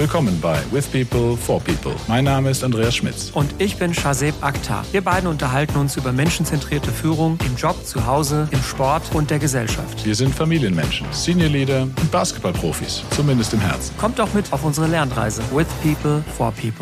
Willkommen bei With People for People. Mein Name ist Andreas Schmitz. Und ich bin Shazeb Akhtar. Wir beiden unterhalten uns über menschenzentrierte Führung im Job, zu Hause, im Sport und der Gesellschaft. Wir sind Familienmenschen, Senior Leader und Basketballprofis, zumindest im Herzen. Kommt doch mit auf unsere Lernreise. With People for People.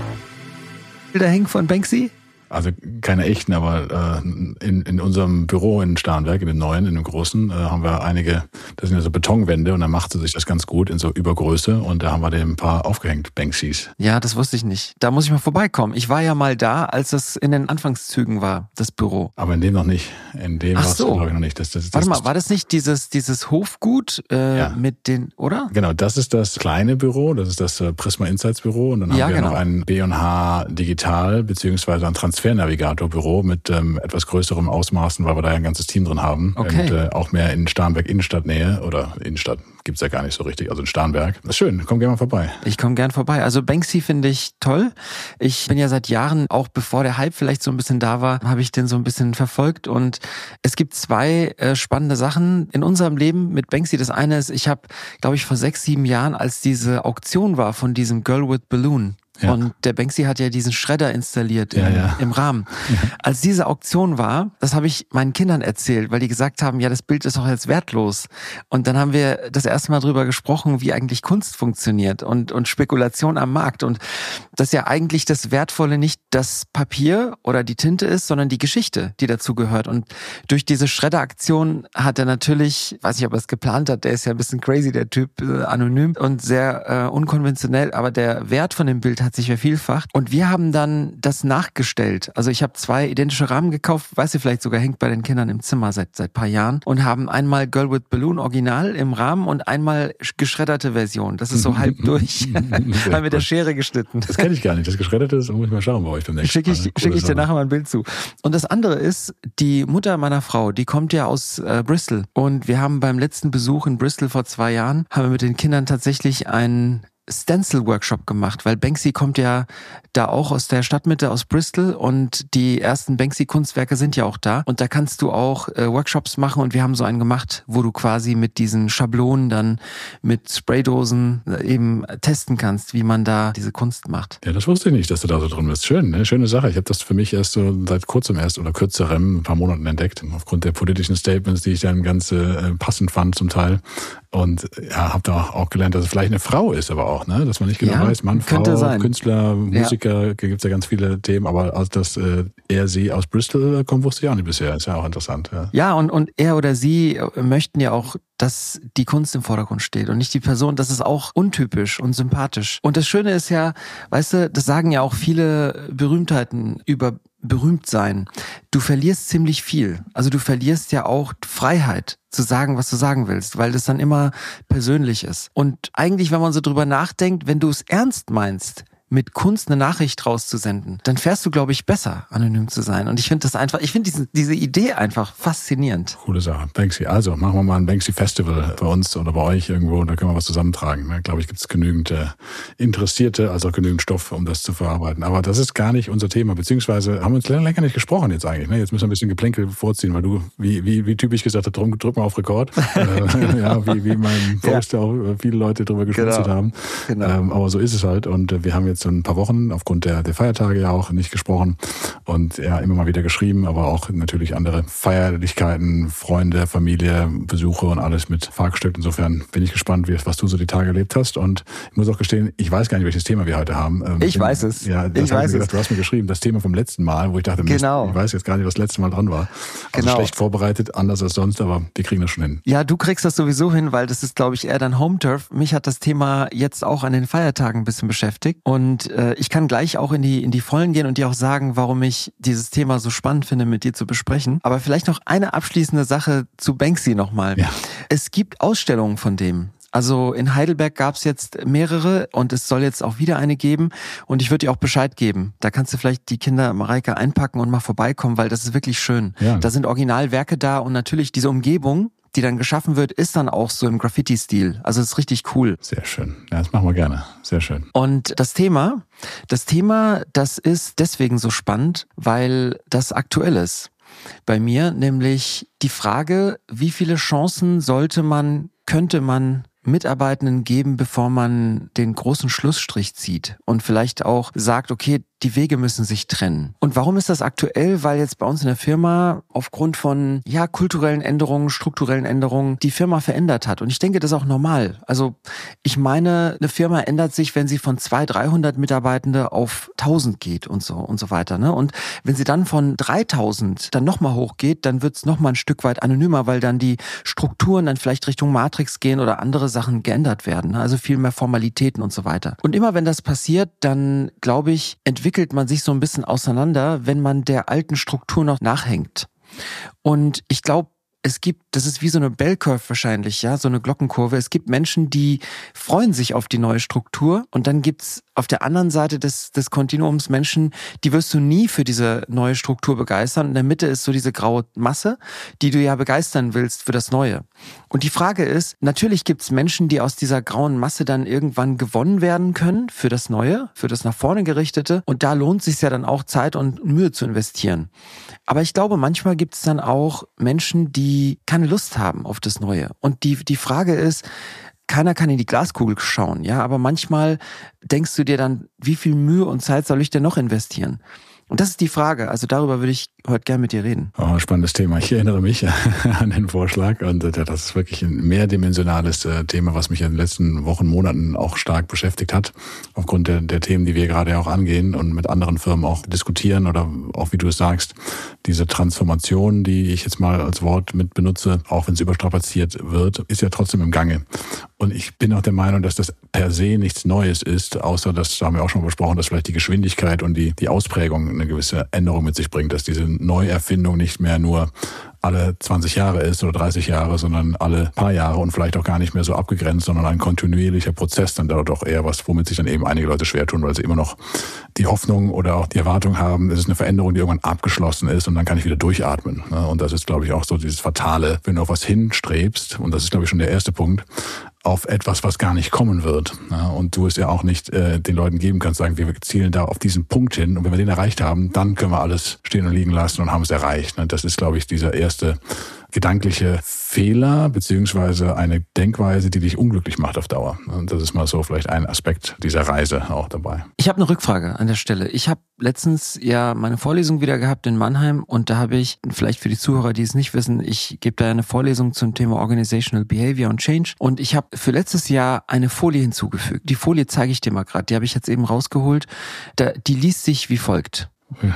Bilder hängen von Banksy? Also keine echten, aber in unserem Büro in Starnberg, in dem neuen, in dem großen, haben wir einige, das sind ja so Betonwände und dann machte sich das ganz gut in so Übergröße und da haben wir dem ein paar aufgehängt, Banksys. Ja, das wusste ich nicht. Da muss ich mal vorbeikommen. Ich war ja mal da, als das in den Anfangszügen war, das Büro. Aber in dem noch nicht. In dem warst du, glaube ich, noch nicht. Warte mal, war das nicht dieses Hofgut ja. mit den, oder? Genau, das ist das kleine Büro, das ist das Prisma Insights Büro und dann haben wir noch ein B&H Digital beziehungsweise ein Transfernavigator-Büro mit etwas größerem Ausmaßen, weil wir da ja ein ganzes Team drin haben. Okay. Und auch mehr in Starnberg Innenstadtnähe oder Innenstadt gibt's ja gar nicht so richtig, also in Starnberg. Das ist schön, komm gerne mal vorbei. Ich komme gern vorbei. Also Banksy finde ich toll. Ich bin ja seit Jahren, auch bevor der Hype vielleicht so ein bisschen da war, habe ich den so ein bisschen verfolgt und es gibt zwei spannende Sachen in unserem Leben mit Banksy. Das eine ist, ich habe, glaube ich, vor 6-7 Jahren, als diese Auktion war von diesem Girl with Balloon, ja. Und der Banksy hat ja diesen Schredder installiert im Rahmen. Ja. Als diese Auktion war, das habe ich meinen Kindern erzählt, weil die gesagt haben, ja, das Bild ist doch jetzt wertlos. Und dann haben wir das erste Mal drüber gesprochen, wie eigentlich Kunst funktioniert und Spekulation am Markt. Und dass ja eigentlich das Wertvolle nicht das Papier oder die Tinte ist, sondern die Geschichte, die dazu gehört. Und durch diese Schredderaktion hat er natürlich, weiß nicht, ob er es geplant hat, der ist ja ein bisschen crazy, der Typ, anonym und sehr unkonventionell, aber der Wert von dem Bild hat sich vervielfacht. Und wir haben dann das nachgestellt. Also ich habe 2 identische Rahmen gekauft, weiß ich, vielleicht sogar hängt bei den Kindern im Zimmer seit ein paar Jahren und haben einmal Girl with Balloon Original im Rahmen und einmal geschredderte Version. Das ist so halb durch. Mal mit der Schere geschnitten. Das kenne ich gar nicht. Das Geschredderte ist, muss ich mal schauen bei euch beim nächsten Mal. Schicke ich dir nachher mal ein Bild zu. Und das andere ist, die Mutter meiner Frau, die kommt ja aus Bristol. Und wir haben beim letzten Besuch in Bristol vor 2 Jahren, haben wir mit den Kindern tatsächlich einen Stencil-Workshop gemacht, weil Banksy kommt ja da auch aus der Stadtmitte, aus Bristol und die ersten Banksy-Kunstwerke sind ja auch da und da kannst du auch Workshops machen und wir haben so einen gemacht, wo du quasi mit diesen Schablonen dann mit Spraydosen eben testen kannst, wie man da diese Kunst macht. Ja, das wusste ich nicht, dass du da so drin bist. Schön, ne? Schöne Sache. Ich habe das für mich erst so seit kurzem oder kürzerem, ein paar Monaten entdeckt, aufgrund der politischen Statements, die ich dann ganz passend fand zum Teil. Und ja, habe da auch gelernt, dass es vielleicht eine Frau ist, aber auch, ne, dass man nicht genau weiß, Mann, Frau, sein. Künstler, Musiker, gibt's ja ganz viele Themen, aber als dass sie aus Bristol kommt, wusste ich auch nicht bisher. Ist ja auch interessant. Ja, und er oder sie möchten ja auch, dass die Kunst im Vordergrund steht und nicht die Person. Das ist auch untypisch und sympathisch. Und das Schöne ist ja, weißt du, das sagen ja auch viele Berühmtheiten über berühmt sein. Du verlierst ziemlich viel. Also du verlierst ja auch Freiheit zu sagen, was du sagen willst, weil das dann immer persönlich ist. Und eigentlich, wenn man so drüber nachdenkt, wenn du es ernst meinst, mit Kunst eine Nachricht rauszusenden, dann fährst du, glaube ich, besser, anonym zu sein. Und ich finde das einfach, diese Idee einfach faszinierend. Coole Sache. Banksy. Also machen wir mal ein Banksy-Festival bei uns oder bei euch irgendwo, da können wir was zusammentragen. Da, glaube ich, gibt es genügend Interessierte, also auch genügend Stoff, um das zu verarbeiten. Aber das ist gar nicht unser Thema, beziehungsweise haben wir uns länger nicht gesprochen jetzt eigentlich. Ne? Jetzt müssen wir ein bisschen Geplänkel vorziehen, weil du, wie typisch gesagt hast, drück mal auf Rekord. Ja, wie mein Post auch viele Leute drüber geschmunzelt haben. Genau. Aber so ist es halt. Und wir haben jetzt so ein paar Wochen aufgrund der Feiertage ja auch nicht gesprochen und ja immer mal wieder geschrieben, aber auch natürlich andere Feierlichkeiten, Freunde, Familie, Besuche und alles mit verhackstückt. Insofern bin ich gespannt, was du so die Tage erlebt hast und ich muss auch gestehen, ich weiß gar nicht, welches Thema wir heute haben. Ich weiß es. Ja, das habe ich gesagt, du hast mir geschrieben, das Thema vom letzten Mal, wo ich dachte, genau. Ich weiß jetzt gar nicht, was das letzte Mal dran war. Also schlecht vorbereitet, anders als sonst, aber wir kriegen das schon hin. Ja, du kriegst das sowieso hin, weil das ist, glaube ich, eher dein Home-Turf. Mich hat das Thema jetzt auch an den Feiertagen ein bisschen beschäftigt und ich kann gleich auch in die Vollen gehen und dir auch sagen, warum ich dieses Thema so spannend finde, mit dir zu besprechen. Aber vielleicht noch eine abschließende Sache zu Banksy nochmal. Ja. Es gibt Ausstellungen von dem. Also in Heidelberg gab es jetzt mehrere und es soll jetzt auch wieder eine geben und ich würde dir auch Bescheid geben. Da kannst du vielleicht die Kinder, Mareike, einpacken und mal vorbeikommen, weil das ist wirklich schön. Ja. Da sind Originalwerke da und natürlich diese Umgebung, die dann geschaffen wird, ist dann auch so im Graffiti-Stil. Also es ist richtig cool. Sehr schön. Ja, das machen wir gerne. Sehr schön. Und das Thema, das ist deswegen so spannend, weil das aktuell ist. Bei mir nämlich die Frage, wie viele Chancen könnte man Mitarbeitenden geben, bevor man den großen Schlussstrich zieht und vielleicht auch sagt, okay, die Wege müssen sich trennen. Und warum ist das aktuell? Weil jetzt bei uns in der Firma aufgrund von kulturellen Änderungen, strukturellen Änderungen die Firma verändert hat. Und ich denke, das ist auch normal. Also ich meine, eine Firma ändert sich, wenn sie von 200, 300 Mitarbeitende auf 1000 geht und so weiter. Ne? Und wenn sie dann von 3000 dann nochmal hochgeht, dann wird es nochmal ein Stück weit anonymer, weil dann die Strukturen dann vielleicht Richtung Matrix gehen oder andere Sachen geändert werden. Ne? Also viel mehr Formalitäten und so weiter. Und immer wenn das passiert, dann glaube ich, entwickelt man sich so ein bisschen auseinander, wenn man der alten Struktur noch nachhängt. Und ich glaube, das ist wie so eine Bell Curve wahrscheinlich, ja, so eine Glockenkurve. Es gibt Menschen, die freuen sich auf die neue Struktur und dann gibt's auf der anderen Seite des Kontinuums Menschen, die wirst du nie für diese neue Struktur begeistern. In der Mitte ist so diese graue Masse, die du ja begeistern willst für das Neue. Und die Frage ist, natürlich gibt's Menschen, die aus dieser grauen Masse dann irgendwann gewonnen werden können für das Neue, für das nach vorne gerichtete. Und da lohnt es sich ja dann auch Zeit und Mühe zu investieren. Aber ich glaube, manchmal gibt's dann auch Menschen, die keine Lust haben auf das Neue. Und die Frage ist, keiner kann in die Glaskugel schauen, ja, aber manchmal denkst du dir dann, wie viel Mühe und Zeit soll ich denn noch investieren? Und das ist die Frage. Also darüber würde ich heute gerne mit dir reden. Oh, spannendes Thema. Ich erinnere mich an den Vorschlag und das ist wirklich ein mehrdimensionales Thema, was mich in den letzten Wochen, Monaten auch stark beschäftigt hat. Aufgrund der Themen, die wir gerade auch angehen und mit anderen Firmen auch diskutieren oder auch, wie du es sagst, diese Transformation, die ich jetzt mal als Wort mit benutze, auch wenn es überstrapaziert wird, ist ja trotzdem im Gange. Und ich bin auch der Meinung, dass das per se nichts Neues ist, außer, das haben wir auch schon besprochen, dass vielleicht die Geschwindigkeit und die Ausprägung eine gewisse Änderung mit sich bringt, dass diese Neuerfindung nicht mehr nur alle 20 Jahre ist oder 30 Jahre, sondern alle paar Jahre und vielleicht auch gar nicht mehr so abgegrenzt, sondern ein kontinuierlicher Prozess, dann dort auch eher was, womit sich dann eben einige Leute schwer tun, weil sie immer noch die Hoffnung oder auch die Erwartung haben, es ist eine Veränderung, die irgendwann abgeschlossen ist und dann kann ich wieder durchatmen. Und das ist, glaube ich, auch so dieses Fatale, wenn du auf was hinstrebst, und das ist, glaube ich, schon der erste Punkt, auf etwas, was gar nicht kommen wird. Und du es ja auch nicht den Leuten geben kannst, sagen, wir zielen da auf diesen Punkt hin und wenn wir den erreicht haben, dann können wir alles stehen und liegen lassen und haben es erreicht. Das ist, glaube ich, dieser erste gedankliche Fehler beziehungsweise eine Denkweise, die dich unglücklich macht auf Dauer. Und das ist mal so vielleicht ein Aspekt dieser Reise auch dabei. Ich habe eine Rückfrage an der Stelle. Ich habe letztens ja meine Vorlesung wieder gehabt in Mannheim und da habe ich, vielleicht für die Zuhörer, die es nicht wissen, ich gebe da eine Vorlesung zum Thema Organizational Behavior und Change und ich habe für letztes Jahr eine Folie hinzugefügt. Die Folie zeige ich dir mal gerade, die habe ich jetzt eben rausgeholt. Die liest sich wie folgt.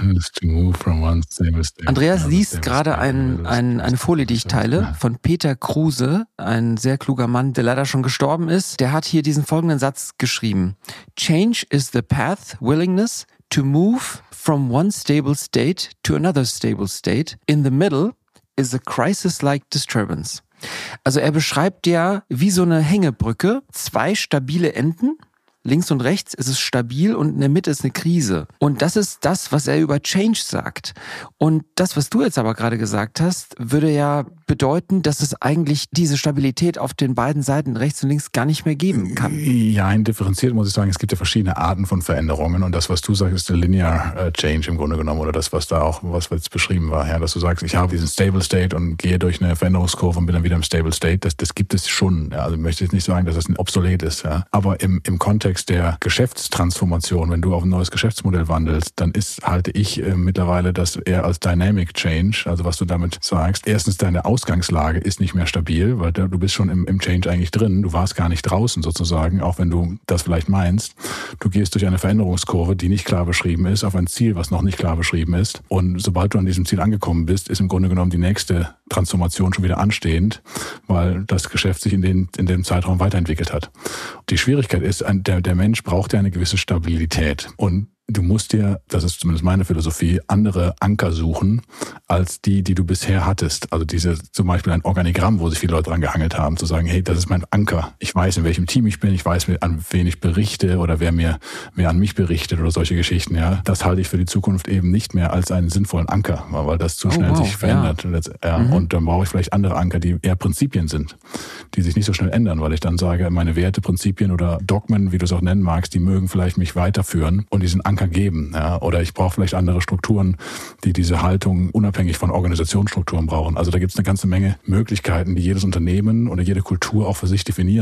Andreas liest gerade eine Folie, die ich teile, von Peter Kruse, ein sehr kluger Mann, der leider schon gestorben ist. Der hat hier diesen folgenden Satz geschrieben. Change is the path, willingness to move from one stable state to another stable state. In the middle is a crisis-like disturbance. Also er beschreibt ja wie so eine Hängebrücke, zwei stabile Enden. Links und rechts ist es stabil und in der Mitte ist eine Krise. Und das ist das, was er über Change sagt. Und das, was du jetzt aber gerade gesagt hast, würde ja bedeuten, dass es eigentlich diese Stabilität auf den beiden Seiten rechts und links gar nicht mehr geben kann. Ja, differenziert muss ich sagen, es gibt ja verschiedene Arten von Veränderungen und das, was du sagst, ist der Linear Change im Grunde genommen oder das, was da auch, was jetzt beschrieben war, ja, dass du sagst, ich habe diesen Stable State und gehe durch eine Veränderungskurve und bin dann wieder im Stable State. Das gibt es schon. Ja, also ich möchte jetzt nicht sagen, dass das obsolet ist, ja. Aber im Kontext der Geschäftstransformation, wenn du auf ein neues Geschäftsmodell wandelst, dann halte ich mittlerweile das eher als Dynamic Change, also was du damit sagst. Erstens, deine Ausgangslage ist nicht mehr stabil, weil du bist schon im Change eigentlich drin. Du warst gar nicht draußen sozusagen, auch wenn du das vielleicht meinst. Du gehst durch eine Veränderungskurve, die nicht klar beschrieben ist, auf ein Ziel, was noch nicht klar beschrieben ist. Und sobald du an diesem Ziel angekommen bist, ist im Grunde genommen die nächste Transformation schon wieder anstehend, weil das Geschäft sich in dem Zeitraum weiterentwickelt hat. Die Schwierigkeit ist, der Mensch braucht ja eine gewisse Stabilität. Und du musst dir, das ist zumindest meine Philosophie, andere Anker suchen, als die du bisher hattest. Also zum Beispiel ein Organigramm, wo sich viele Leute dran gehangelt haben, zu sagen, hey, das ist mein Anker. Ich weiß, in welchem Team ich bin, ich weiß, an wen ich berichte oder wer mir an mich berichtet oder solche Geschichten. Ja, das halte ich für die Zukunft eben nicht mehr als einen sinnvollen Anker, weil das zu schnell sich verändert. Ja. Und dann brauche ich vielleicht andere Anker, die eher Prinzipien sind, die sich nicht so schnell ändern, weil ich dann sage, meine Werte, Prinzipien oder Dogmen, wie du es auch nennen magst, die mögen vielleicht mich weiterführen und diesen Anker geben. Ja, oder ich brauche vielleicht andere Strukturen, die diese Haltung unabhängig von Organisationsstrukturen brauchen. Also da gibt es eine ganze Menge Möglichkeiten, die jedes Unternehmen oder jede Kultur auch für sich definieren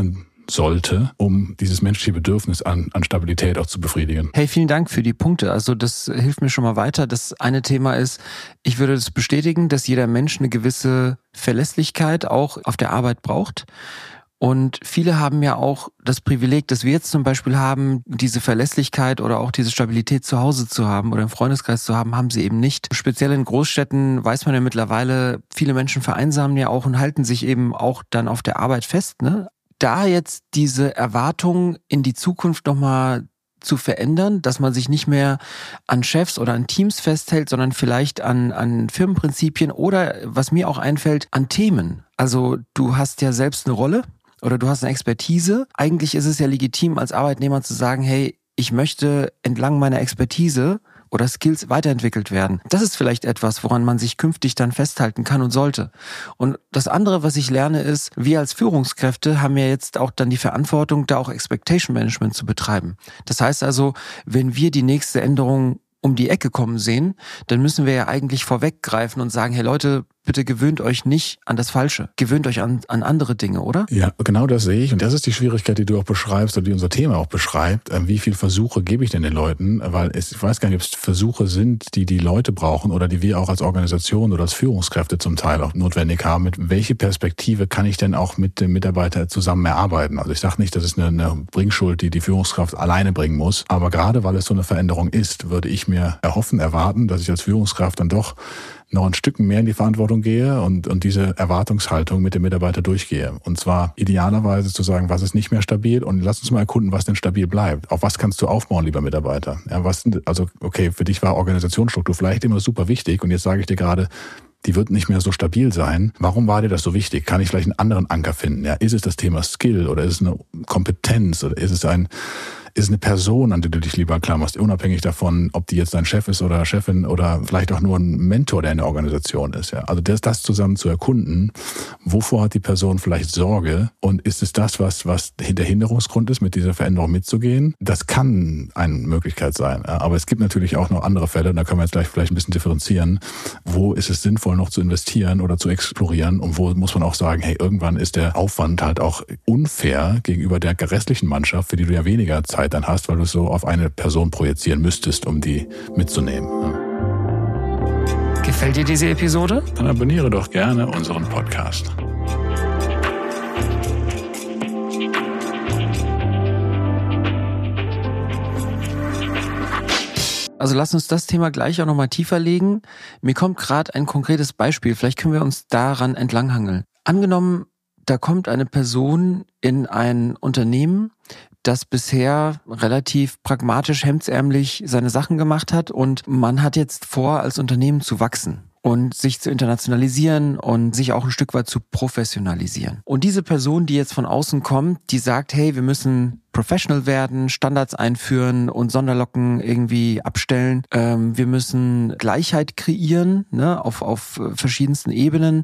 sollte, um dieses menschliche Bedürfnis an Stabilität auch zu befriedigen. Hey, vielen Dank für die Punkte. Also das hilft mir schon mal weiter. Das eine Thema ist, ich würde das bestätigen, dass jeder Mensch eine gewisse Verlässlichkeit auch auf der Arbeit braucht. Und viele haben ja auch das Privileg, dass wir jetzt zum Beispiel haben, diese Verlässlichkeit oder auch diese Stabilität zu Hause zu haben oder im Freundeskreis zu haben, haben sie eben nicht. Speziell in Großstädten weiß man ja mittlerweile, viele Menschen vereinsamen ja auch und halten sich eben auch dann auf der Arbeit fest, ne? Da jetzt diese Erwartung in die Zukunft nochmal zu verändern, dass man sich nicht mehr an Chefs oder an Teams festhält, sondern vielleicht an Firmenprinzipien oder, was mir auch einfällt, an Themen. Also du hast ja selbst eine Rolle oder du hast eine Expertise. Eigentlich ist es ja legitim, als Arbeitnehmer zu sagen, hey, ich möchte entlang meiner Expertise oder Skills weiterentwickelt werden. Das ist vielleicht etwas, woran man sich künftig dann festhalten kann und sollte. Und das andere, was ich lerne, ist, wir als Führungskräfte haben ja jetzt auch dann die Verantwortung, da auch Expectation Management zu betreiben. Das heißt also, wenn wir die nächste Änderung um die Ecke kommen sehen, dann müssen wir ja eigentlich vorweggreifen und sagen, hey Leute, bitte gewöhnt euch nicht an das Falsche. Gewöhnt euch an andere Dinge, oder? Ja, genau das sehe ich. Und das ist die Schwierigkeit, die du auch beschreibst oder die unser Thema auch beschreibt. Wie viele Versuche gebe ich denn den Leuten? Weil ich weiß gar nicht, ob es Versuche sind, die Leute brauchen oder die wir auch als Organisation oder als Führungskräfte zum Teil auch notwendig haben. Mit welche Perspektive kann ich denn auch mit dem Mitarbeiter zusammen erarbeiten? Also ich sage nicht, das ist eine Bringschuld, die Führungskraft alleine bringen muss. Aber gerade weil es so eine Veränderung ist, würde ich mir erwarten, dass ich als Führungskraft dann doch noch ein Stück mehr in die Verantwortung gehe und diese Erwartungshaltung mit dem Mitarbeiter durchgehe. Und zwar idealerweise zu sagen, was ist nicht mehr stabil und lass uns mal erkunden, was denn stabil bleibt. Auf was kannst du aufbauen, lieber Mitarbeiter? Ja, okay, für dich war Organisationsstruktur vielleicht immer super wichtig und jetzt sage ich dir gerade, die wird nicht mehr so stabil sein. Warum war dir das so wichtig? Kann ich vielleicht einen anderen Anker finden? Ja, ist es das Thema Skill oder ist es eine Kompetenz oder ist es eine Person, an die du dich lieber klammerst, unabhängig davon, ob die jetzt dein Chef ist oder Chefin oder vielleicht auch nur ein Mentor, der in der Organisation ist. Ja, also das zusammen zu erkunden, wovor hat die Person vielleicht Sorge und ist es das, was der Hinderungsgrund ist, mit dieser Veränderung mitzugehen? Das kann eine Möglichkeit sein. Ja, aber es gibt natürlich auch noch andere Fälle, und da können wir jetzt gleich vielleicht ein bisschen differenzieren. Wo ist es sinnvoll, noch zu investieren oder zu explorieren und wo muss man auch sagen, hey, irgendwann ist der Aufwand halt auch unfair gegenüber der restlichen Mannschaft, für die du ja weniger Zeit dann hast, weil du es so auf eine Person projizieren müsstest, um die mitzunehmen. Gefällt dir diese Episode? Dann abonniere doch gerne unseren Podcast. Also lass uns das Thema gleich auch nochmal tiefer legen. Mir kommt gerade ein konkretes Beispiel. Vielleicht können wir uns daran entlanghangeln. Angenommen, da kommt eine Person in ein Unternehmen, das bisher relativ pragmatisch, hemdsärmlich seine Sachen gemacht hat und man hat jetzt vor, als Unternehmen zu wachsen und sich zu internationalisieren und sich auch ein Stück weit zu professionalisieren. Und diese Person, die jetzt von außen kommt, die sagt, hey, wir müssen professional werden, Standards einführen und Sonderlocken irgendwie abstellen. Wir müssen Gleichheit kreieren, ne, auf verschiedensten Ebenen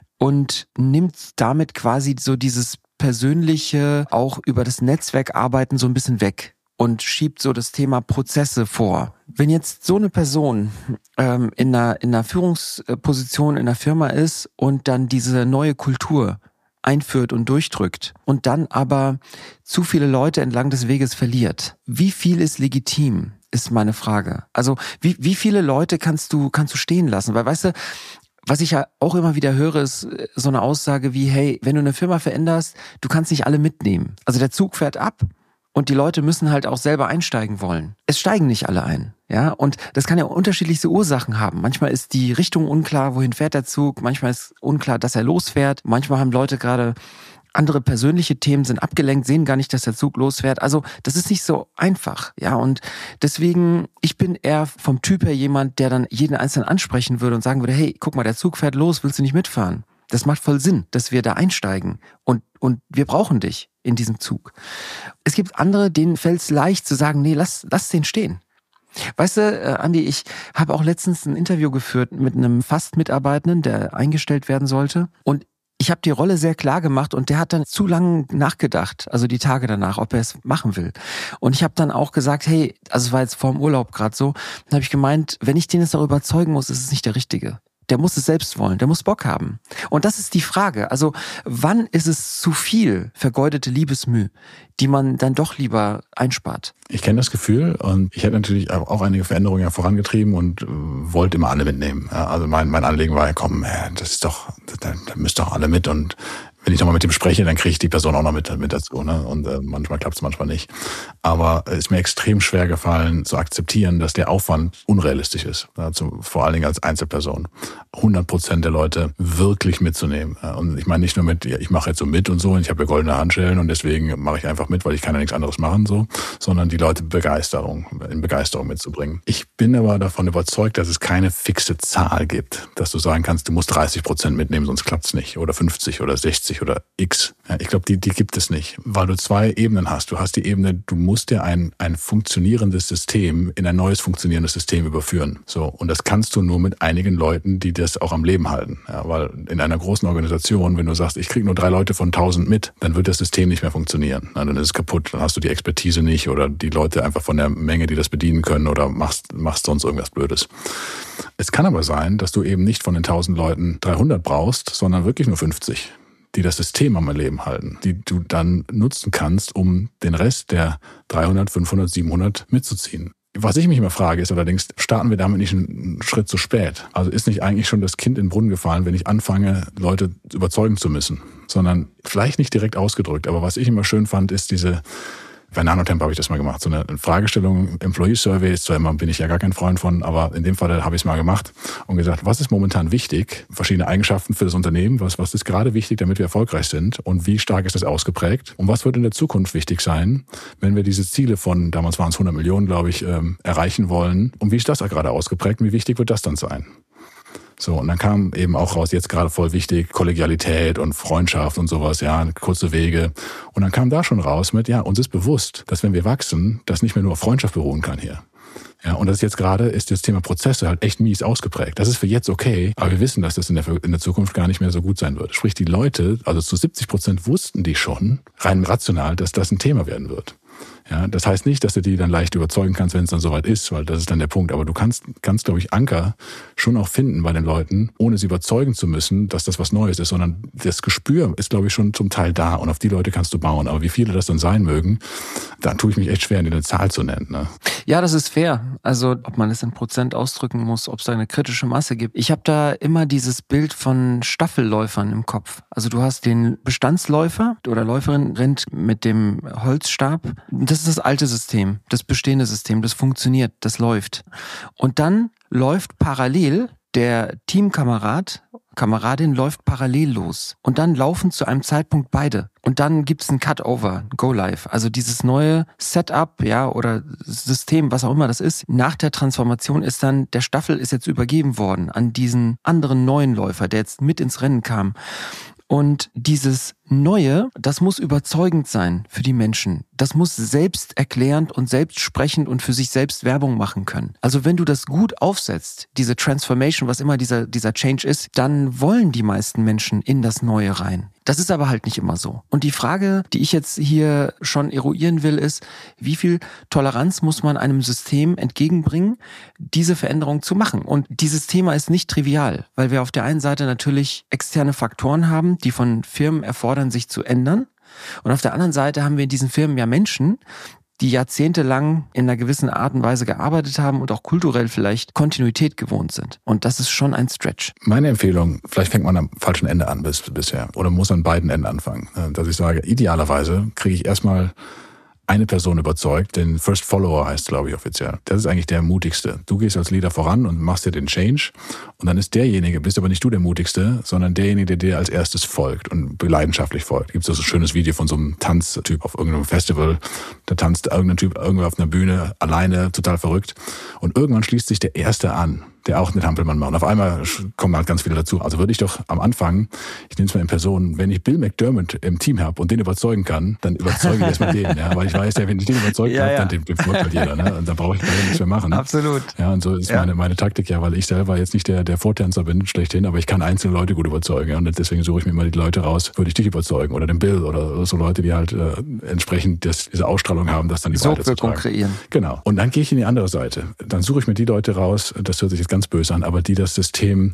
und nimmt damit quasi so dieses persönliche, auch über das Netzwerk arbeiten so ein bisschen weg und schiebt so das Thema Prozesse vor. Wenn jetzt so eine Person in einer Führungsposition in einer Firma ist und dann diese neue Kultur einführt und durchdrückt und dann aber zu viele Leute entlang des Weges verliert, wie viel ist legitim, ist meine Frage. Also wie viele Leute kannst du stehen lassen? Weil weißt du, was ich ja auch immer wieder höre, ist so eine Aussage wie, hey, wenn du eine Firma veränderst, du kannst nicht alle mitnehmen. Also der Zug fährt ab und die Leute müssen halt auch selber einsteigen wollen. Es steigen nicht alle ein, ja, und das kann ja unterschiedlichste Ursachen haben. Manchmal ist die Richtung unklar, wohin fährt der Zug, manchmal ist unklar, dass er losfährt, manchmal haben Leute gerade andere persönliche Themen, sind abgelenkt, sehen gar nicht, dass der Zug losfährt. Also das ist nicht so einfach, ja. Und deswegen, ich bin eher vom Typ her jemand, der dann jeden Einzelnen ansprechen würde und sagen würde, hey, guck mal, der Zug fährt los, willst du nicht mitfahren? Das macht voll Sinn, dass wir da einsteigen und wir brauchen dich in diesem Zug. Es gibt andere, denen fällt es leicht zu sagen, nee, lass den stehen. Weißt du, Andi, ich habe auch letztens ein Interview geführt mit einem Fast-Mitarbeitenden, der eingestellt werden sollte und ich habe die Rolle sehr klar gemacht und der hat dann zu lange nachgedacht, also die Tage danach, ob er es machen will. Und ich habe dann auch gesagt, hey, also es war jetzt vor dem Urlaub gerade so, dann habe ich gemeint, wenn ich den jetzt darüber überzeugen muss, ist es nicht der Richtige. Der muss es selbst wollen, der muss Bock haben. Und das ist die Frage. Also wann ist es zu viel vergeudete Liebesmüh, die man dann doch lieber einspart? Ich kenne das Gefühl und ich hätte natürlich auch einige Veränderungen ja vorangetrieben und wollte immer alle mitnehmen. Ja, also mein Anliegen war ja, komm, das ist doch, da müsst doch alle mit und wenn ich nochmal mit dem spreche, dann kriege ich die Person auch noch mit dazu. Ne? Und manchmal klappt es, manchmal nicht. Aber es ist mir extrem schwer gefallen, zu akzeptieren, dass der Aufwand unrealistisch ist. Also vor allen Dingen als Einzelperson. 100% der Leute wirklich mitzunehmen. Und ich meine nicht nur mit, ich mache jetzt so mit und so, und ich habe ja goldene Handschellen und deswegen mache ich einfach mit, weil ich kann ja nichts anderes machen, so, sondern die Leute in Begeisterung mitzubringen. Ich bin aber davon überzeugt, dass es keine fixe Zahl gibt, dass du sagen kannst, du musst 30% mitnehmen, sonst klappt's nicht. Oder 50 oder 60 oder X. Ja, ich glaube, die gibt es nicht, weil du 2 Ebenen hast. Du hast die Ebene, du musst dir ein funktionierendes System in ein neues funktionierendes System überführen. So, und das kannst du nur mit einigen Leuten, die das auch am Leben halten. Ja, weil in einer großen Organisation, wenn du sagst, ich kriege nur 3 Leute von 1000 mit, dann wird das System nicht mehr funktionieren. Ja, dann ist es kaputt, dann hast du die Expertise nicht oder die Leute einfach von der Menge, die das bedienen können oder machst sonst irgendwas Blödes. Es kann aber sein, dass du eben nicht von den 1000 Leuten 300 brauchst, sondern wirklich nur 50. Die das System am Leben halten, die du dann nutzen kannst, um den Rest der 300, 500, 700 mitzuziehen. Was ich mich immer frage, ist allerdings, starten wir damit nicht einen Schritt zu spät? Also ist nicht eigentlich schon das Kind in den Brunnen gefallen, wenn ich anfange, Leute überzeugen zu müssen? Sondern vielleicht nicht direkt ausgedrückt, aber was ich immer schön fand, ist bei Nanotemp habe ich das mal gemacht. So eine Fragestellung, Employee Survey, bin ich ja gar kein Freund von, aber in dem Fall habe ich es mal gemacht und gesagt, was ist momentan wichtig? Verschiedene Eigenschaften für das Unternehmen. Was ist gerade wichtig, damit wir erfolgreich sind? Und wie stark ist das ausgeprägt? Und was wird in der Zukunft wichtig sein, wenn wir diese Ziele von, damals waren es 100 Millionen, glaube ich, erreichen wollen? Und wie ist das gerade ausgeprägt? Und wie wichtig wird das dann sein? So, und dann kam eben auch raus, jetzt gerade voll wichtig, Kollegialität und Freundschaft und sowas, ja, kurze Wege. Und dann kam da schon raus mit, ja, uns ist bewusst, dass wenn wir wachsen, das nicht mehr nur auf Freundschaft beruhen kann hier. Ja, und das ist das Thema Prozesse halt echt mies ausgeprägt. Das ist für jetzt okay, aber wir wissen, dass das in der Zukunft gar nicht mehr so gut sein wird. Sprich, die Leute, also zu 70% wussten die schon, rein rational, dass das ein Thema werden wird. Ja, das heißt nicht, dass du die dann leicht überzeugen kannst, wenn es dann soweit ist, weil das ist dann der Punkt. Aber du kannst, glaube ich, Anker schon auch finden bei den Leuten, ohne sie überzeugen zu müssen, dass das was Neues ist, sondern das Gespür ist, glaube ich, schon zum Teil da und auf die Leute kannst du bauen. Aber wie viele das dann sein mögen, da tue ich mich echt schwer, eine Zahl zu nennen. Ne? Ja, das ist fair. Also ob man es in Prozent ausdrücken muss, ob es da eine kritische Masse gibt. Ich habe da immer dieses Bild von Staffelläufern im Kopf. Also du hast den Bestandsläufer oder Läuferin rennt mit dem Holzstab. Das ist das alte System, das bestehende System, das funktioniert, das läuft. Und dann läuft parallel der Kameradin läuft parallel los. Und dann laufen zu einem Zeitpunkt beide. Und dann gibt's ein Cut-Over, Go-Live. Also dieses neue Setup, ja, oder System, was auch immer das ist. Nach der Transformation ist dann, der Staffel ist jetzt übergeben worden an diesen anderen neuen Läufer, der jetzt mit ins Rennen kam. Und dieses Neue, das muss überzeugend sein für die Menschen. Das muss selbsterklärend und selbstsprechend und für sich selbst Werbung machen können. Also wenn du das gut aufsetzt, diese Transformation, was immer dieser Change ist, dann wollen die meisten Menschen in das Neue rein. Das ist aber halt nicht immer so. Und die Frage, die ich jetzt hier schon eruieren will, ist, wie viel Toleranz muss man einem System entgegenbringen, diese Veränderung zu machen? Und dieses Thema ist nicht trivial, weil wir auf der einen Seite natürlich externe Faktoren haben, die von Firmen erfordern, sich zu ändern. Und auf der anderen Seite haben wir in diesen Firmen ja Menschen, die jahrzehntelang in einer gewissen Art und Weise gearbeitet haben und auch kulturell vielleicht Kontinuität gewohnt sind. Und das ist schon ein Stretch. Meine Empfehlung, vielleicht fängt man am falschen Ende an bisher oder muss an beiden Enden anfangen. Dass ich sage, idealerweise kriege ich erstmal eine Person überzeugt, den First Follower heißt, glaube ich, offiziell. Das ist eigentlich der Mutigste. Du gehst als Leader voran und machst dir den Change und dann ist derjenige, bist aber nicht du der Mutigste, sondern derjenige, der dir als erstes folgt und leidenschaftlich folgt. Gibt es so ein schönes Video von so einem Tanztyp auf irgendeinem Festival, da tanzt irgendein Typ irgendwo auf einer Bühne, alleine, total verrückt und irgendwann schließt sich der Erste an, der auch einen Hampelmann macht. Und auf einmal kommen halt ganz viele dazu. Also würde ich doch am Anfang, ich nehme es mal in Person, wenn ich Bill McDermott im Team habe und den überzeugen kann, dann überzeuge ich erstmal den. Ja, weil ich weiß, wenn ich den überzeugt habe, dann den folgt halt jeder. Ne? Und da brauche ich gar nichts mehr machen. Absolut. Ja, und so ist meine Taktik ja, weil ich selber jetzt nicht der Vortänzer bin, schlechthin, aber ich kann einzelne Leute gut überzeugen. Ja? Und deswegen suche ich mir immer die Leute raus, würde ich dich überzeugen oder den Bill oder so Leute, die halt entsprechend diese Ausstrahlung haben, dass dann die Sogwirkung kreieren. Genau. Und dann gehe ich in die andere Seite. Dann suche ich mir die Leute raus, das hört sich jetzt ganz böse an, aber die das System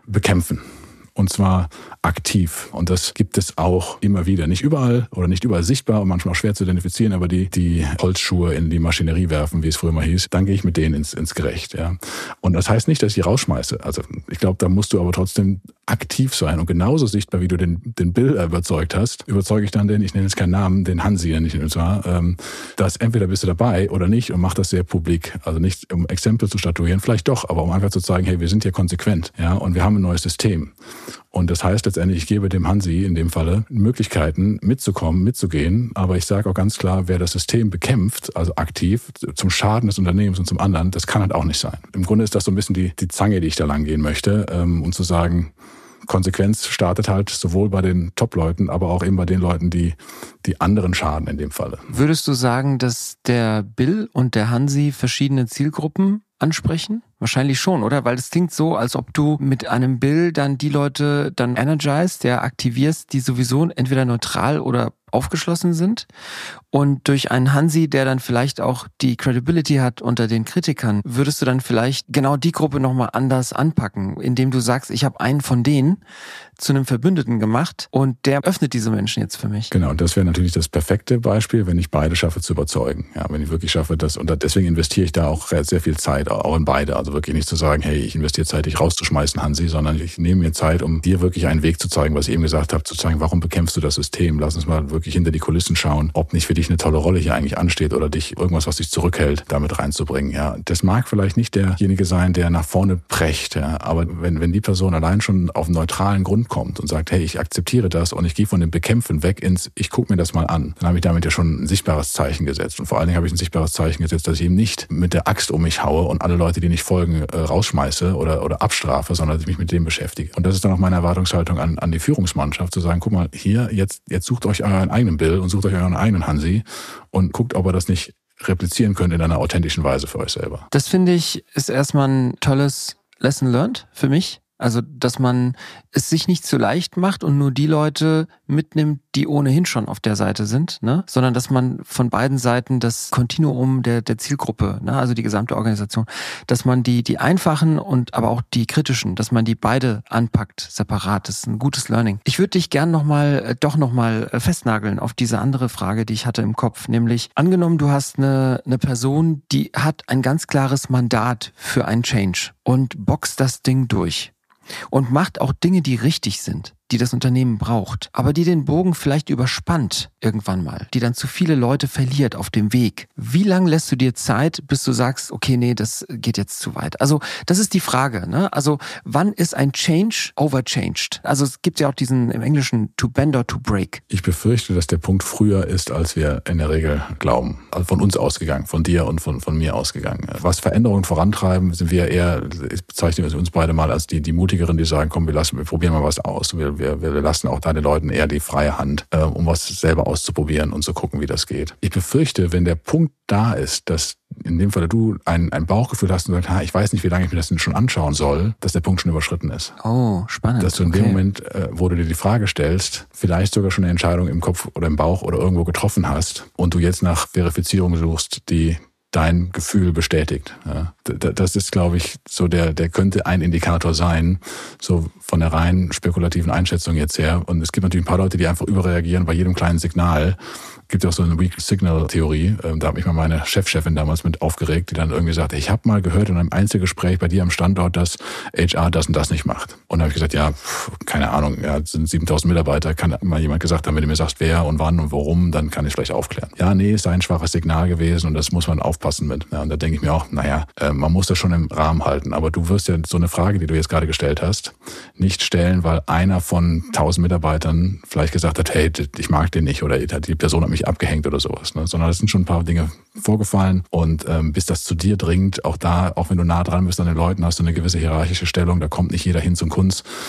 bekämpfen. Und zwar aktiv. Und das gibt es auch immer wieder. Nicht überall oder nicht überall sichtbar und manchmal auch schwer zu identifizieren, aber die Holzschuhe in die Maschinerie werfen, wie es früher mal hieß, dann gehe ich mit denen ins Gericht. Ja. Und das heißt nicht, dass ich die rausschmeiße. Also ich glaube, da musst du aber trotzdem aktiv sein. Und genauso sichtbar, wie du den Bill überzeugt hast, überzeuge ich dann ich nenne jetzt keinen Namen, den Hansi, nenne ich ihn zwar, dass entweder bist du dabei oder nicht und mach das sehr publik. Also nicht um Exempel zu statuieren, vielleicht doch, aber um einfach zu zeigen, hey, wir sind hier konsequent, ja, und wir haben ein neues System. Und das heißt letztendlich, ich gebe dem Hansi in dem Falle Möglichkeiten mitzukommen, mitzugehen. Aber ich sage auch ganz klar, wer das System bekämpft, also aktiv, zum Schaden des Unternehmens und zum anderen, das kann halt auch nicht sein. Im Grunde ist das so ein bisschen die Zange, die ich da lang gehen möchte, um zu sagen, Konsequenz startet halt sowohl bei den Top-Leuten, aber auch eben bei den Leuten, die anderen schaden in dem Falle. Würdest du sagen, dass der Bill und der Hansi verschiedene Zielgruppen ansprechen? Wahrscheinlich schon, oder? Weil es klingt so, als ob du mit einem Bill dann die Leute dann energized, aktivierst, die sowieso entweder neutral oder aufgeschlossen sind. Und durch einen Hansi, der dann vielleicht auch die Credibility hat unter den Kritikern, würdest du dann vielleicht genau die Gruppe nochmal anders anpacken, indem du sagst, ich habe einen von denen zu einem Verbündeten gemacht und der öffnet diese Menschen jetzt für mich. Genau, das wäre natürlich das perfekte Beispiel, wenn ich beide schaffe zu überzeugen. Ja, wenn ich wirklich schaffe, das, und deswegen investiere ich da auch sehr viel Zeit, auch in beide. Also wirklich nicht zu sagen, hey, ich investiere Zeit, dich rauszuschmeißen, Hansi, sondern ich nehme mir Zeit, um dir wirklich einen Weg zu zeigen, was ich eben gesagt habe, zu zeigen, warum bekämpfst du das System? Lass uns mal wirklich hinter die Kulissen schauen, ob nicht für dich eine tolle Rolle hier eigentlich ansteht oder dich irgendwas, was dich zurückhält, damit reinzubringen. Ja, das mag vielleicht nicht derjenige sein, der nach vorne precht, ja, aber wenn die Person allein schon auf einen neutralen Grund kommt und sagt, hey, ich akzeptiere das und ich gehe von dem Bekämpfen weg ins, ich gucke mir das mal an, dann habe ich damit ja schon ein sichtbares Zeichen gesetzt. Und vor allen Dingen habe ich ein sichtbares Zeichen gesetzt, dass ich eben nicht mit der Axt um mich haue und alle Leute, die nicht folgen, rausschmeiße oder abstrafe, sondern dass ich mich mit dem beschäftige. Und das ist dann auch meine Erwartungshaltung an die Führungsmannschaft, zu sagen, guck mal, hier, jetzt sucht euch euren eigenen Bill und sucht euch euren eigenen Hansi und guckt, ob ihr das nicht replizieren könnt in einer authentischen Weise für euch selber. Das finde ich ist erstmal ein tolles Lesson learned für mich. Also, dass man es sich nicht zu leicht macht und nur die Leute mitnimmt, die ohnehin schon auf der Seite sind, ne? Sondern dass man von beiden Seiten das Kontinuum der Zielgruppe, ne? Also die gesamte Organisation, dass man die einfachen und aber auch die kritischen, dass man die beide anpackt, separat. Das ist ein gutes Learning. Ich würde dich gern noch mal festnageln auf diese andere Frage, die ich hatte im Kopf, nämlich angenommen, du hast eine Person, die hat ein ganz klares Mandat für einen Change und boxt das Ding durch. Und macht auch Dinge, die richtig sind, die das Unternehmen braucht, aber die den Bogen vielleicht überspannt irgendwann mal, die dann zu viele Leute verliert auf dem Weg. Wie lange lässt du dir Zeit, bis du sagst, okay, nee, das geht jetzt zu weit? Also das ist die Frage, ne? Also wann ist ein Change overchanged? Also es gibt ja auch diesen im Englischen to bend or to break. Ich befürchte, dass der Punkt früher ist, als wir in der Regel glauben. Also von uns ausgegangen, von dir und von mir ausgegangen. Was Veränderungen vorantreiben, sind wir eher, ich bezeichne uns beide mal als die Mutigeren, die sagen, komm, wir probieren mal was aus. Wir lassen auch deinen Leuten eher die freie Hand, um was selber auszuprobieren und zu gucken, wie das geht. Ich befürchte, wenn der Punkt da ist, dass in dem Fall du ein Bauchgefühl hast und sagst, ich weiß nicht, wie lange ich mir das denn schon anschauen soll, dass der Punkt schon überschritten ist. Oh, spannend. Dass du in dem Moment, wo du dir die Frage stellst, vielleicht sogar schon eine Entscheidung im Kopf oder im Bauch oder irgendwo getroffen hast und du jetzt nach Verifizierung suchst, die dein Gefühl bestätigt. Ja, das ist, glaube ich, so der könnte ein Indikator sein, so von der rein spekulativen Einschätzung jetzt her. Und es gibt natürlich ein paar Leute, die einfach überreagieren bei jedem kleinen Signal. Es gibt auch so eine Weak Signal Theorie. Da hat mich mal meine Chefin damals mit aufgeregt, die dann irgendwie sagte, ich habe mal gehört in einem Einzelgespräch bei dir am Standort, dass HR das und das nicht macht. Und da habe ich gesagt, ja, keine Ahnung, ja, es sind 7.000 Mitarbeiter, kann mal jemand gesagt haben, wenn du mir sagst, wer und wann und warum, dann kann ich es vielleicht aufklären. Ja, nee, ist ein schwaches Signal gewesen und das muss man aufpassen mit. Ja, und da denke ich mir auch, man muss das schon im Rahmen halten. Aber du wirst ja so eine Frage, die du jetzt gerade gestellt hast, nicht stellen, weil einer von 1.000 Mitarbeitern vielleicht gesagt hat, hey, ich mag den nicht oder die Person hat mich abgehängt oder sowas, ne? Sondern es sind schon ein paar Dinge vorgefallen und bis das zu dir dringt, auch wenn du nah dran bist an den Leuten, hast du eine gewisse hierarchische Stellung, da kommt nicht jeder hin zum Kunst.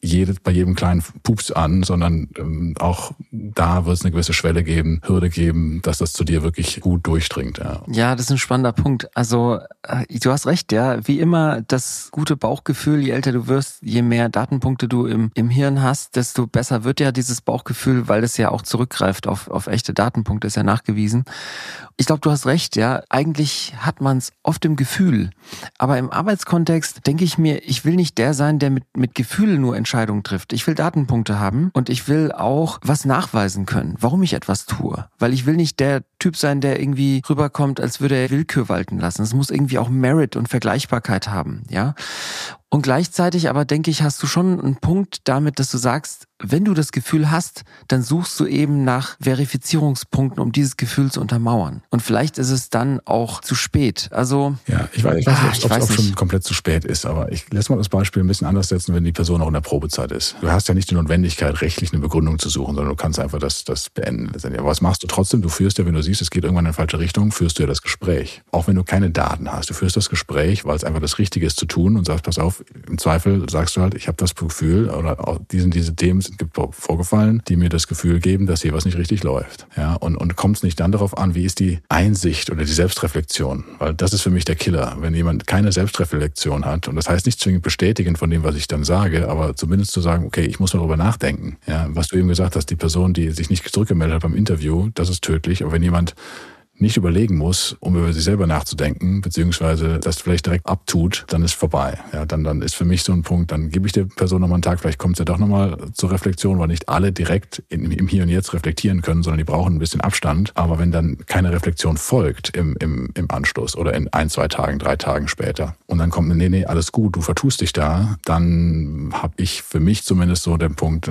bei jedem kleinen Pups an, sondern auch da wird es eine gewisse Schwelle geben, Hürde geben, dass das zu dir wirklich gut durchdringt. Ja, das ist ein spannender Punkt. Also du hast recht, ja. Wie immer, das gute Bauchgefühl, je älter du wirst, je mehr Datenpunkte du im Hirn hast, desto besser wird ja dieses Bauchgefühl, weil es ja auch zurückgreift auf echte Datenpunkte, ist ja nachgewiesen. Ich glaube, du hast recht, ja. Eigentlich hat man es oft im Gefühl. Aber im Arbeitskontext denke ich mir, ich will nicht der sein, der mit Gefühl nur Entscheidungen trifft. Ich will Datenpunkte haben und ich will auch was nachweisen können, warum ich etwas tue. Weil ich will nicht der Typ sein, der irgendwie rüberkommt, als würde er Willkür walten lassen. Es muss irgendwie auch Merit und Vergleichbarkeit haben, ja. Und gleichzeitig aber, denke ich, hast du schon einen Punkt damit, dass du sagst, wenn du das Gefühl hast, dann suchst du eben nach Verifizierungspunkten, um dieses Gefühl zu untermauern. Und vielleicht ist es dann auch zu spät. Also ja, ich weiß nicht, ob es schon komplett zu spät ist, aber ich lasse mal das Beispiel ein bisschen anders setzen, wenn die Person auch in der Probezeit ist. Du hast ja nicht die Notwendigkeit, rechtlich eine Begründung zu suchen, sondern du kannst einfach das beenden. Aber was machst du trotzdem? Du führst ja, wenn du siehst, es geht irgendwann in eine falsche Richtung, führst du ja das Gespräch. Auch wenn du keine Daten hast. Du führst das Gespräch, weil es einfach das Richtige ist zu tun und sagst, pass auf, im Zweifel sagst du halt, ich habe das Gefühl, oder auch diese Themen sind vorgefallen, die mir das Gefühl geben, dass hier was nicht richtig läuft. Ja, und kommt es nicht dann darauf an, wie ist die Einsicht oder die Selbstreflexion? Weil das ist für mich der Killer. Wenn jemand keine Selbstreflexion hat, und das heißt nicht zwingend bestätigen von dem, was ich dann sage, aber zumindest zu sagen, okay, ich muss mal darüber nachdenken. Ja, was du eben gesagt hast, die Person, die sich nicht zurückgemeldet hat beim Interview, das ist tödlich. Aber wenn jemand nicht überlegen muss, um über sich selber nachzudenken, beziehungsweise das vielleicht direkt abtut, dann ist vorbei. Ja, dann ist für mich so ein Punkt, dann gebe ich der Person nochmal einen Tag, vielleicht kommt es ja doch nochmal zur Reflexion, weil nicht alle direkt im Hier und Jetzt reflektieren können, sondern die brauchen ein bisschen Abstand. Aber wenn dann keine Reflexion folgt im Anschluss oder in 1, 2 Tagen, 3 Tagen später und dann kommt, nee, alles gut, du vertust dich da, dann habe ich für mich zumindest so den Punkt,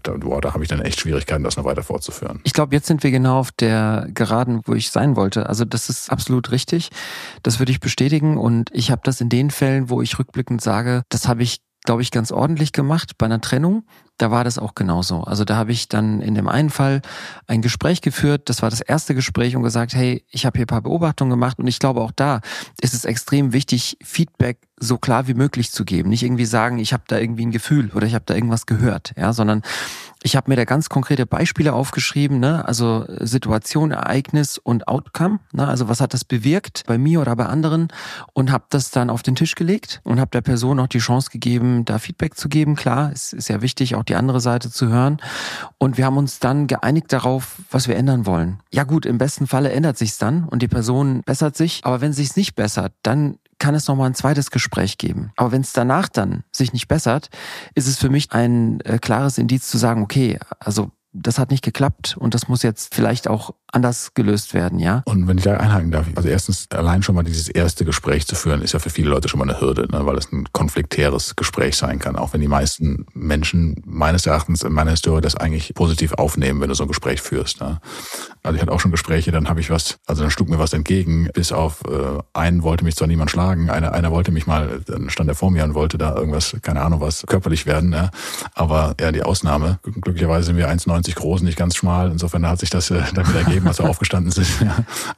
da habe ich dann echt Schwierigkeiten, das noch weiter fortzuführen. Ich glaube, jetzt sind wir genau auf der Geraden, wo ich sein wollte. Also das ist absolut richtig. Das würde ich bestätigen und ich habe das in den Fällen, wo ich rückblickend sage, das habe ich, glaube ich, ganz ordentlich gemacht bei einer Trennung. Da war das auch genauso. Also da habe ich dann in dem einen Fall ein Gespräch geführt. Das war das erste Gespräch und gesagt, hey, ich habe hier ein paar Beobachtungen gemacht und ich glaube auch da ist es extrem wichtig, Feedback so klar wie möglich zu geben. Nicht irgendwie sagen, ich habe da irgendwie ein Gefühl oder ich habe da irgendwas gehört, ja, sondern ich habe mir da ganz konkrete Beispiele aufgeschrieben, ne? Also Situation, Ereignis und Outcome, ne? Also was hat das bewirkt bei mir oder bei anderen und habe das dann auf den Tisch gelegt und habe der Person auch die Chance gegeben, da Feedback zu geben. Klar, es ist ja wichtig, auch die andere Seite zu hören und wir haben uns dann geeinigt darauf, was wir ändern wollen. Ja gut, im besten Falle ändert sich's dann und die Person bessert sich, aber wenn sich's nicht bessert, dann kann es nochmal ein zweites Gespräch geben. Aber wenn es danach dann sich nicht bessert, ist es für mich ein klares Indiz zu sagen, okay, also das hat nicht geklappt und das muss jetzt vielleicht auch anders gelöst werden, ja? Und wenn ich da einhaken darf, also erstens, allein schon mal dieses erste Gespräch zu führen, ist ja für viele Leute schon mal eine Hürde, ne? Weil es ein konfliktäres Gespräch sein kann, auch wenn die meisten Menschen meines Erachtens in meiner Historie das eigentlich positiv aufnehmen, wenn du so ein Gespräch führst. Ne? Also ich hatte auch schon Gespräche, dann dann schlug mir was entgegen, bis auf einen wollte mich zwar niemand schlagen, einer wollte mich mal, dann stand er vor mir und wollte da irgendwas, keine Ahnung was, körperlich werden, ne? Aber eher die Ausnahme. Glücklicherweise sind wir 1,90 groß, nicht ganz schmal, insofern hat sich das dann wieder ergeben, als wir aufgestanden sind. Ja.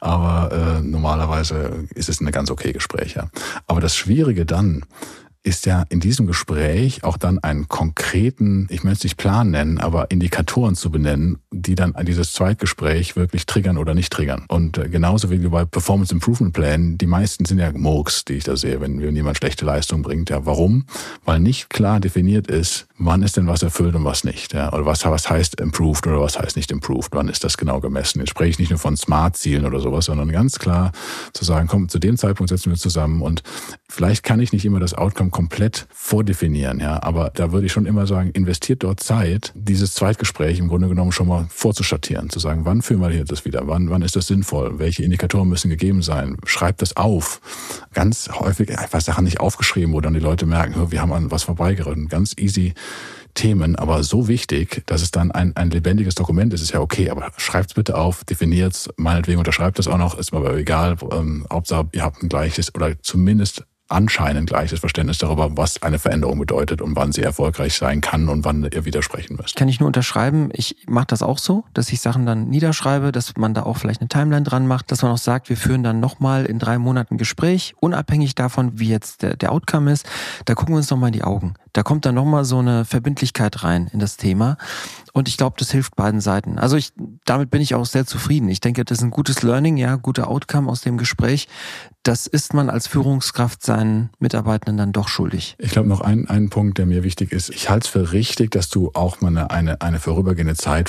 Aber normalerweise ist es ein ganz okay Gespräch. Ja. Aber das Schwierige dann ist ja in diesem Gespräch auch dann einen konkreten, ich möchte es nicht Plan nennen, aber Indikatoren zu benennen, die dann dieses Zweitgespräch wirklich triggern oder nicht triggern. Und genauso wie bei Performance Improvement Plänen, die meisten sind ja Murks, die ich da sehe, wenn jemand schlechte Leistung bringt. Ja, warum? Weil nicht klar definiert ist, wann ist denn was erfüllt und was nicht. Ja? Oder was heißt improved oder was heißt nicht improved? Wann ist das genau gemessen? Jetzt spreche ich nicht nur von Smart-Zielen oder sowas, sondern ganz klar zu sagen, komm, zu dem Zeitpunkt setzen wir zusammen und vielleicht kann ich nicht immer das Outcome komplett vordefinieren, ja, aber da würde ich schon immer sagen, investiert dort Zeit, dieses Zweitgespräch im Grunde genommen schon mal vorzuschattieren, zu sagen, wann führen wir hier das wieder, wann ist das sinnvoll, welche Indikatoren müssen gegeben sein, schreibt das auf. Ganz häufig einfach Sachen nicht aufgeschrieben, wo dann die Leute merken, wir haben an was vorbeigeritten, ganz easy Themen, aber so wichtig, dass es dann ein lebendiges Dokument ist, ist ja okay, aber schreibt's bitte auf, definiert's, meinetwegen unterschreibt es auch noch, ist mir aber egal, Hauptsache ihr habt ein gleiches oder zumindest anscheinend gleiches Verständnis darüber, was eine Veränderung bedeutet und wann sie erfolgreich sein kann und wann ihr widersprechen müsst. Kann ich nur unterschreiben. Ich mache das auch so, dass ich Sachen dann niederschreibe, dass man da auch vielleicht eine Timeline dran macht, dass man auch sagt, wir führen dann nochmal in 3 Monaten ein Gespräch, unabhängig davon, wie jetzt der Outcome ist. Da gucken wir uns nochmal in die Augen. Da kommt dann nochmal so eine Verbindlichkeit rein in das Thema. Und ich glaube, das hilft beiden Seiten. Also damit bin ich auch sehr zufrieden. Ich denke, das ist ein gutes Learning, ja, guter Outcome aus dem Gespräch. Das ist man als Führungskraft seinen Mitarbeitenden dann doch schuldig. Ich glaube, noch ein Punkt, der mir wichtig ist. Ich halte es für richtig, dass du auch mal eine vorübergehende Zeit,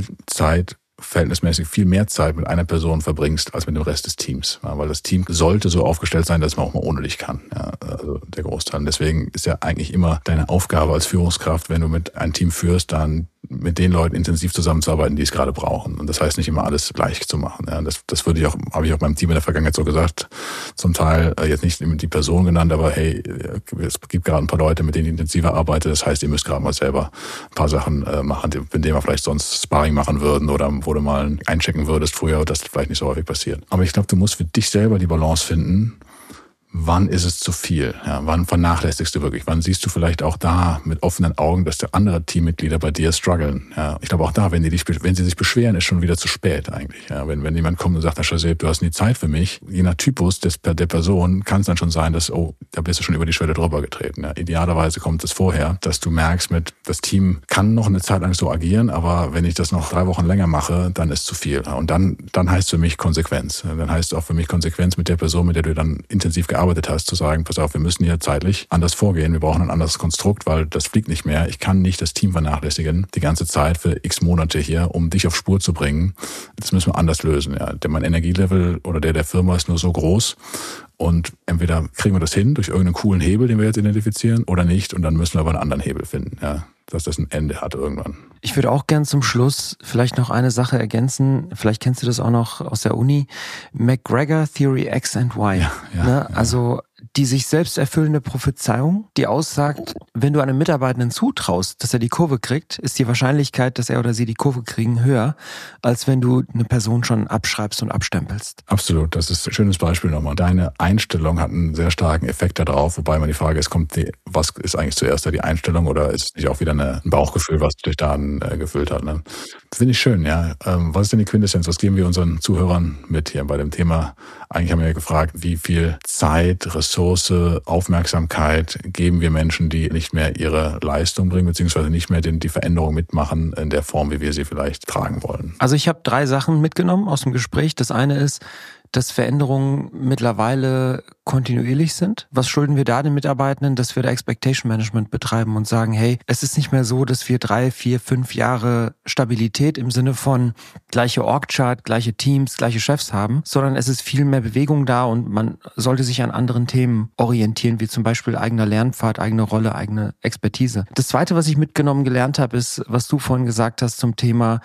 verhältnismäßig viel mehr Zeit mit einer Person verbringst als mit dem Rest des Teams. Ja, weil das Team sollte so aufgestellt sein, dass man auch mal ohne dich kann. Ja, also der Großteil. Und deswegen ist ja eigentlich immer deine Aufgabe als Führungskraft, wenn du mit einem Team führst, dann mit den Leuten intensiv zusammenzuarbeiten, die es gerade brauchen. Und das heißt nicht immer alles gleich zu machen. Ja, das habe ich auch meinem Team in der Vergangenheit so gesagt. Zum Teil jetzt nicht die Person genannt, aber hey, es gibt gerade ein paar Leute, mit denen ich intensiver arbeite. Das heißt, ihr müsst gerade mal selber ein paar Sachen machen, mit denen wir vielleicht sonst Sparring machen würden oder wo du mal einchecken würdest früher, das vielleicht nicht so häufig passiert. Aber ich glaube, du musst für dich selber die Balance finden. Wann ist es zu viel? Ja, wann vernachlässigst du wirklich? Wann siehst du vielleicht auch da mit offenen Augen, dass der andere Teammitglieder bei dir strugglen? Ja, ich glaube auch da, wenn sie sich beschweren, ist schon wieder zu spät eigentlich. Ja, wenn jemand kommt und sagt, Herr Shazib, du hast nie Zeit für mich, je nach Typus der Person kann es dann schon sein, dass, da bist du schon über die Schwelle drüber getreten. Ja, idealerweise kommt es vorher, dass du merkst, das Team kann noch eine Zeit lang so agieren, aber wenn ich das noch 3 Wochen länger mache, dann ist zu viel. Und dann heißt für mich Konsequenz. Dann heißt es auch für mich Konsequenz mit der Person, mit der du dann intensiv gearbeitet hast, zu sagen, pass auf, wir müssen hier zeitlich anders vorgehen, wir brauchen ein anderes Konstrukt, weil das fliegt nicht mehr. Ich kann nicht das Team vernachlässigen, die ganze Zeit für x Monate hier, um dich auf Spur zu bringen. Das müssen wir anders lösen. Ja. Denn mein Energielevel oder der Firma ist nur so groß und entweder kriegen wir das hin durch irgendeinen coolen Hebel, den wir jetzt identifizieren, oder nicht und dann müssen wir aber einen anderen Hebel finden, ja, dass das ein Ende hat irgendwann. Ich würde auch gern zum Schluss vielleicht noch eine Sache ergänzen. Vielleicht kennst du das auch noch aus der Uni. McGregor Theory X and Y. Ja. Also die sich selbst erfüllende Prophezeiung, die aussagt, wenn du einem Mitarbeitenden zutraust, dass er die Kurve kriegt, ist die Wahrscheinlichkeit, dass er oder sie die Kurve kriegen, höher, als wenn du eine Person schon abschreibst und abstempelst. Absolut, das ist ein schönes Beispiel nochmal. Deine Einstellung hat einen sehr starken Effekt darauf, wobei man die Frage ist, was ist eigentlich zuerst, die Einstellung oder ist es nicht auch wieder ein Bauchgefühl, was dich da gefüllt hat? Ne? Finde ich schön, ja. Was ist denn die Quintessenz? Was geben wir unseren Zuhörern mit hier bei dem Thema? Eigentlich haben wir ja gefragt, wie viel Zeit, Ressource, Aufmerksamkeit geben wir Menschen, die nicht mehr ihre Leistung bringen, beziehungsweise nicht mehr die Veränderung mitmachen in der Form, wie wir sie vielleicht tragen wollen. Also ich habe 3 Sachen mitgenommen aus dem Gespräch. Das eine ist, dass Veränderungen mittlerweile kontinuierlich sind. Was schulden wir da den Mitarbeitenden? Dass wir da Expectation Management betreiben und sagen, hey, es ist nicht mehr so, dass wir 3, 4, 5 Jahre Stabilität im Sinne von gleiche Org-Chart, gleiche Teams, gleiche Chefs haben, sondern es ist viel mehr Bewegung da und man sollte sich an anderen Themen orientieren, wie zum Beispiel eigener Lernpfad, eigene Rolle, eigene Expertise. Das Zweite, was ich mitgenommen gelernt habe, ist, was du vorhin gesagt hast zum Thema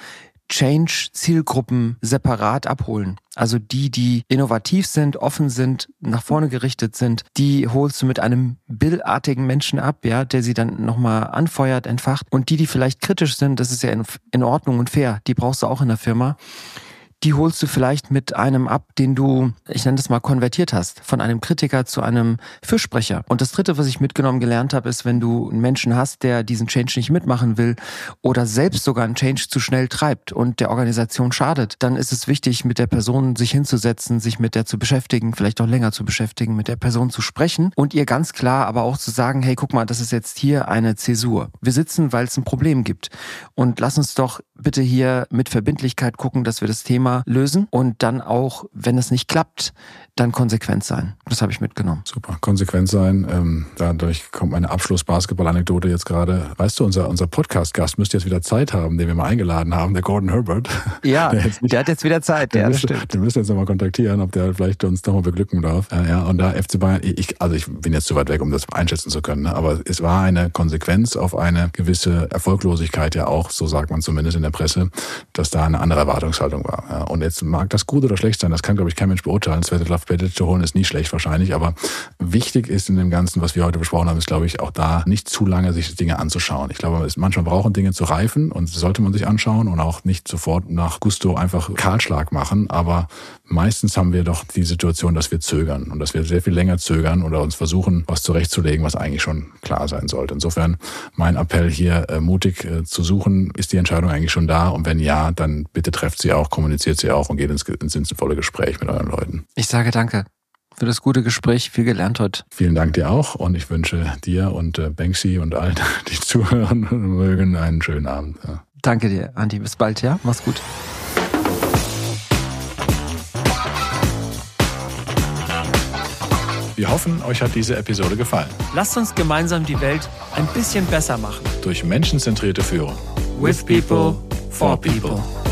Change-Zielgruppen separat abholen. Also die innovativ sind, offen sind, nach vorne gerichtet sind, die holst du mit einem billartigen Menschen ab, ja, der sie dann nochmal anfeuert, entfacht. Und die vielleicht kritisch sind, das ist ja in Ordnung und fair, die brauchst du auch in der Firma. Die holst du vielleicht mit einem ab, den du, ich nenne das mal, konvertiert hast. Von einem Kritiker zu einem Fürsprecher. Und das Dritte, was ich mitgenommen gelernt habe, ist, wenn du einen Menschen hast, der diesen Change nicht mitmachen will oder selbst sogar einen Change zu schnell treibt und der Organisation schadet, dann ist es wichtig, mit der Person sich hinzusetzen, sich mit der zu beschäftigen, vielleicht auch länger zu beschäftigen, mit der Person zu sprechen und ihr ganz klar aber auch zu sagen, hey, guck mal, das ist jetzt hier eine Zäsur. Wir sitzen, weil es ein Problem gibt. Und lass uns doch bitte hier mit Verbindlichkeit gucken, dass wir das Thema lösen und dann auch, wenn es nicht klappt, dann konsequent sein. Das habe ich mitgenommen. Super, konsequent sein. Dadurch kommt meine Abschluss-Basketball-Anekdote jetzt gerade. Weißt du, unser Podcast-Gast müsste jetzt wieder Zeit haben, den wir mal eingeladen haben, der Gordon Herbert. Ja, der hat jetzt wieder Zeit. Den müssen wir jetzt nochmal kontaktieren, ob der vielleicht uns nochmal beglücken darf. Ja, und da FC Bayern, ich bin jetzt zu weit weg, um das einschätzen zu können, ne? Aber es war eine Konsequenz auf eine gewisse Erfolglosigkeit ja auch, so sagt man zumindest in der Presse, dass da eine andere Erwartungshaltung war. Ja, Und jetzt mag das gut oder schlecht sein, das kann, glaube ich, kein Mensch beurteilen. Svetozar zu holen ist nie schlecht wahrscheinlich, aber wichtig ist in dem Ganzen, was wir heute besprochen haben, ist, glaube ich, auch da nicht zu lange sich Dinge anzuschauen. Ich glaube, manchmal brauchen Dinge zu reifen und sollte man sich anschauen und auch nicht sofort nach Gusto einfach Kahlschlag machen, aber meistens haben wir doch die Situation, dass wir zögern und dass wir sehr viel länger zögern oder uns versuchen, was zurechtzulegen, was eigentlich schon klar sein sollte. Insofern mein Appell hier, mutig zu suchen, ist die Entscheidung eigentlich schon da? Und wenn ja, dann bitte trefft sie auch, kommuniziert sie auch und geht ins sinnvolle Gespräch mit euren Leuten. Ich sage danke für das gute Gespräch, viel gelernt heute. Vielen Dank dir auch und ich wünsche dir und Banksy und allen, die zuhören mögen, einen schönen Abend. Ja. Danke dir, Andi. Bis bald, ja? Mach's gut. Wir hoffen, euch hat diese Episode gefallen. Lasst uns gemeinsam die Welt ein bisschen besser machen. Durch menschenzentrierte Führung. With people, for people.